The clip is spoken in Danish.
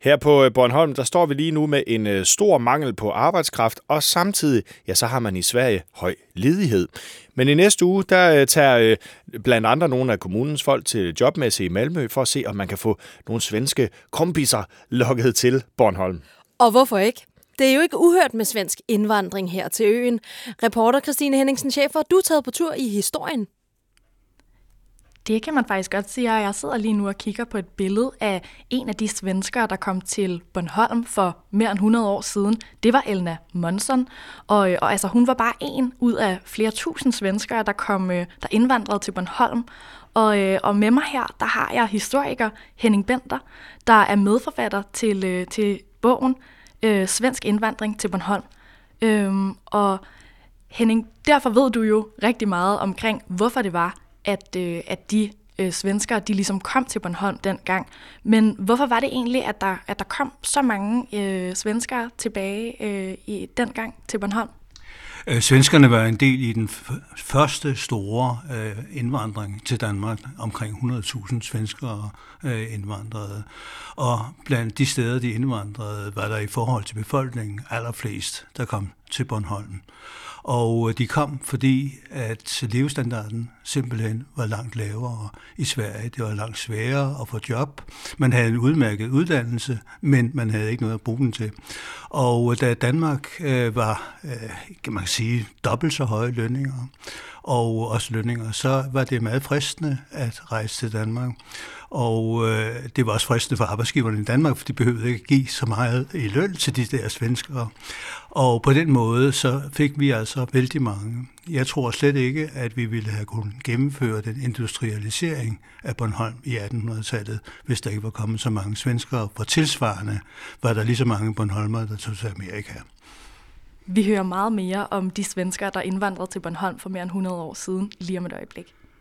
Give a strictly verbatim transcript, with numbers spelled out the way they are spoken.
Her på Bornholm, der står vi lige nu med en stor mangel på arbejdskraft, og samtidig, ja, så har man i Sverige høj ledighed. Men i næste uge, der tager blandt andre nogle af kommunens folk til jobmesse i Malmø, for at se, om man kan få nogle svenske kompiser lokket til Bornholm. Og hvorfor ikke? Det er jo ikke uhørt med svensk indvandring her til øen. Reporter Christine Henningsen Schäfer, du er taget på tur i historien. Det kan man faktisk godt sige, og jeg sidder lige nu og kigger på et billede af en af de svenskere, der kom til Bornholm for mere end hundrede år siden. Det var Elna Månsson, og, og altså, hun var bare en ud af flere tusind svenskere, der, kom, der indvandrede til Bornholm. Og, og med mig her, der har jeg historiker Henning Bender, der er medforfatter til, til bogen øh, Svensk indvandring til Bornholm. Øhm, og Henning, derfor ved du jo rigtig meget omkring, hvorfor det var, at, øh, at de øh, svenskere, de ligesom kom til Bornholm dengang. Men hvorfor var det egentlig, at der, at der kom så mange øh, svenskere tilbage øh, i dengang til Bornholm? Svenskerne var en del i den f- første store øh, indvandring til Danmark. Omkring hundrede tusind svenskere øh, indvandrede. Og blandt de steder, de indvandrede, var der i forhold til befolkningen allerflest, der kom til Bornholm. Og de kom, fordi at levestandarden simpelthen var langt lavere i Sverige. Det var langt sværere at få job. Man havde en udmærket uddannelse, men man havde ikke noget at bruge den til. Og da Danmark øh, var, øh, kan man sige, dobbelt så høje lønninger, og også lønninger, så var det meget fristende at rejse til Danmark. Og øh, det var også fristende for arbejdsgiverne i Danmark, for de behøvede ikke give så meget i løn til de der svenskere. Og på den måde så fik vi altså vældig mange. Jeg tror slet ikke, at vi ville have kunnet gennemføre den industrialisering af Bornholm i attenhundredetallet, hvis der ikke var kommet så mange svenskere. For tilsvarende var der lige så mange bornholmere, der tog til Amerika. Vi hører meget mere om de svenskere, der indvandrede til Bornholm for mere end hundrede år siden, lige om et øjeblik.